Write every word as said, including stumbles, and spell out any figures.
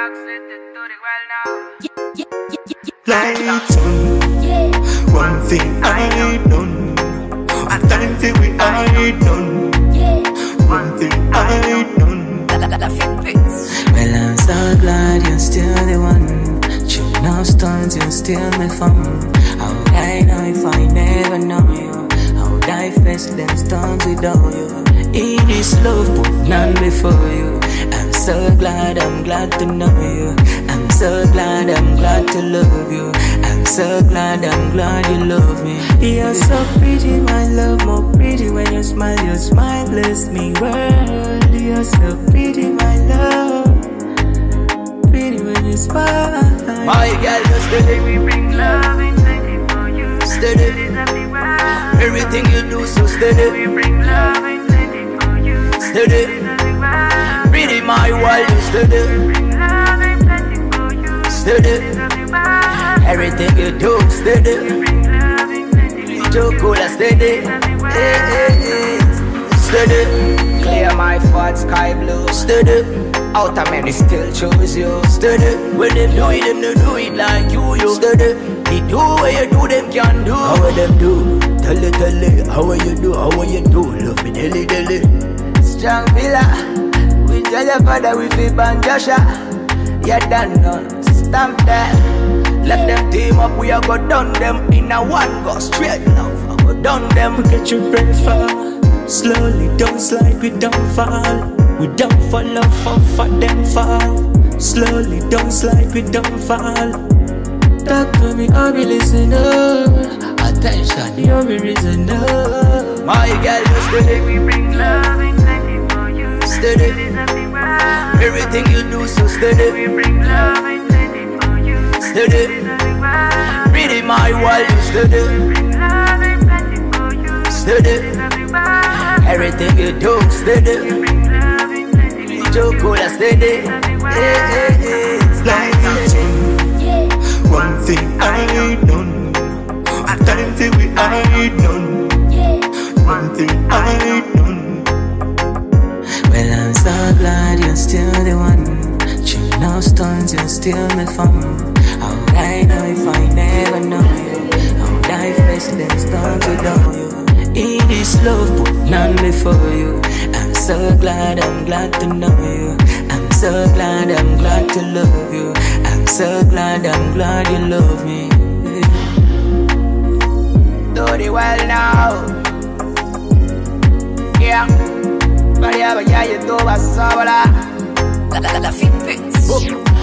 Lights on. One thing I done. A time for we I done. One thing I done. Well, I'm so glad you're still the one. True no stones, you're still my fun. How would I know if I never know you? How would I face them stones without you? In this love, put none before you. I'm so glad, I'm glad to know you. I'm so glad, I'm glad to love you. I'm so glad, I'm glad you love me. You're so pretty, my love, more pretty when you smile. Your smile bless me world. You're so pretty, my love, pretty when you smile. My girl, you steady. We bring love in plenty for you. Steady. Everything you do so steady. We bring love in plenty for you. Steady. Pretty my world, you steady. We bring love in plenty for you. Steady. Everything you do steady. We bring love in plenty for Too you. cool and steady. Hey, hey, hey. Steady. Clear my thoughts, sky blue. Steady. Out of many still choose you. Steady. When them do it, them don't do it like you, you. Steady. They do what you do, them can do. How will them do? Tell it, tell it. How will you do? How will you do? Love me, deli, deli. Strong villa. We tell your father we feel banjasha. You done none. Stamp that. Let them team up. We are go done them in a one go straight now. I go done them. Get your breath far. Slowly, don't slide, we don't fall. We don't fall off, fall for them fall. Slowly, don't slide, we don't fall. Talk to me, I'll be listening. Attention, you'll be listening. My girl, you steady. We bring love in plenty for you. Steady. Everything you do so steady. We bring love in plenty for you. Steady. Pretty my world, you steady. We bring love in plenty for you. Steady. Everything you do steady. We bring love in plenty for Too you. cool and steady. Hey, hey, hey. Lights on. One thing I done. A time for we I done. One thing I done. Well, I'm so glad you're still the one. True no stones, you're still my fun. How would I know if I never know you? How would I face them stones without you? In this love, put none before you. I'm so glad, I'm glad to know you. I'm so glad, I'm glad to love you. I'm so glad, I'm glad you love me. Do the well now. Yeah. But yeah, but yeah, you do a sabala. La la la la fit